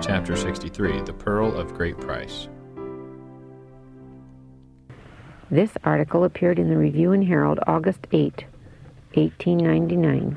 Chapter 63, The Pearl of Great Price. This article appeared in the Review and Herald, August 8, 1899.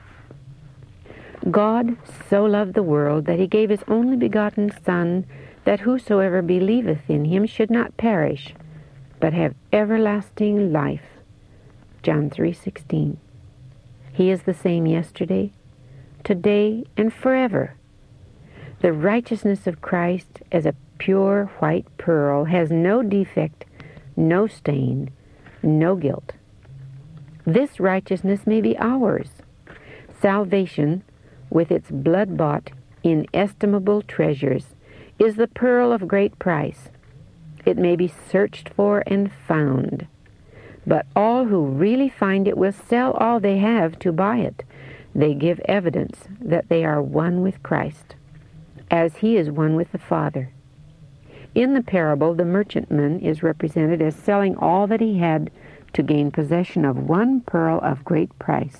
God so loved the world that he gave his only begotten Son, that whosoever believeth in him should not perish, but have everlasting life. John 3:16. He is the same yesterday, today, and forever. The righteousness of Christ as a pure white pearl has no defect, no stain, no guilt. This righteousness may be ours. Salvation, with its blood-bought, inestimable treasures, is the pearl of great price. It may be searched for and found, but all who really find it will sell all they have to buy it. They give evidence that they are one with Christ, as he is one with the Father. In the parable, the merchantman is represented as selling all that he had to gain possession of one pearl of great price.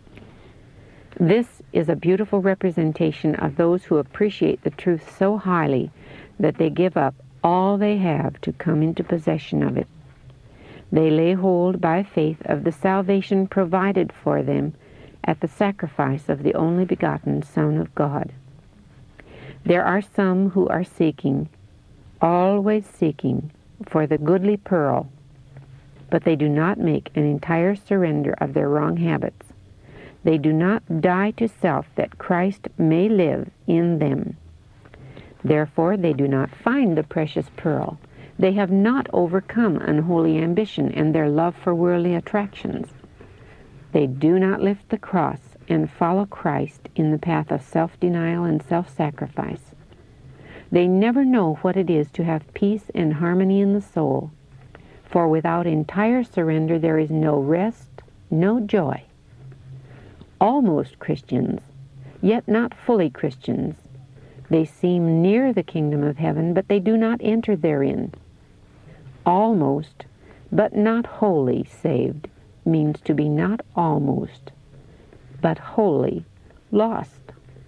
This is a beautiful representation of those who appreciate the truth so highly that they give up all they have to come into possession of it. They lay hold by faith of the salvation provided for them at the sacrifice of the only begotten Son of God. There are some who are seeking, always seeking, for the goodly pearl, but they do not make an entire surrender of their wrong habits. They do not die to self that Christ may live in them. Therefore, they do not find the precious pearl. They have not overcome unholy ambition and their love for worldly attractions. They do not lift the cross and follow Christ in the path of self-denial and self-sacrifice. They never know what it is to have peace and harmony in the soul, for without entire surrender there is no rest, no joy. Almost Christians, yet not fully Christians. They seem near the kingdom of heaven, but they do not enter therein. Almost, but not wholly saved, means to be not almost, but wholly lost.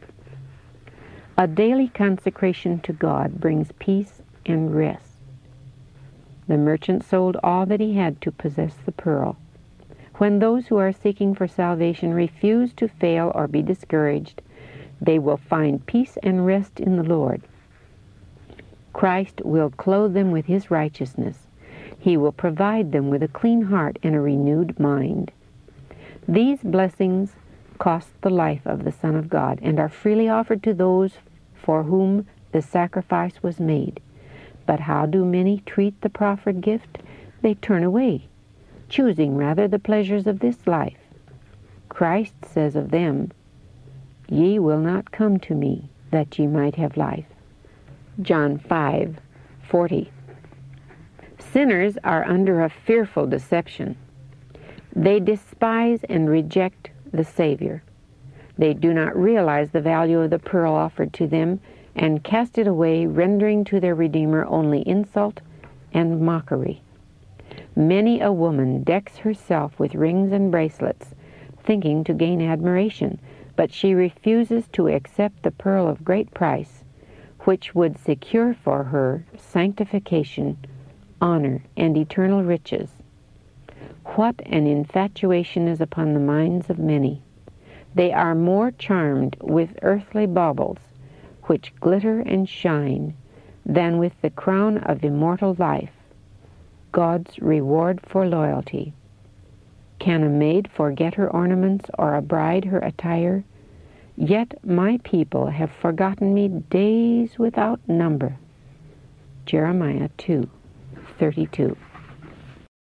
A daily consecration to God brings peace and rest. The merchant sold all that he had to possess the pearl. When those who are seeking for salvation refuse to fail or be discouraged, they will find peace and rest in the Lord. Christ will clothe them with his righteousness. He will provide them with a clean heart and a renewed mind. These blessings cost the life of the Son of God and are freely offered to those for whom the sacrifice was made. But how do many treat the proffered gift? They turn away, choosing rather the pleasures of this life. Christ says of them, "Ye will not come to me, that ye might have life." John 5:40. Sinners are under a fearful deception. They despise and reject the Savior. They do not realize the value of the pearl offered to them and cast it away, rendering to their Redeemer only insult and mockery. Many a woman decks herself with rings and bracelets, thinking to gain admiration, but she refuses to accept the pearl of great price, which would secure for her sanctification, honor, and eternal riches. What an infatuation is upon the minds of many! They are more charmed with earthly baubles, which glitter and shine, than with the crown of immortal life, God's reward for loyalty. Can a maid forget her ornaments, or a bride her attire? Yet my people have forgotten me days without number. Jeremiah 2:32.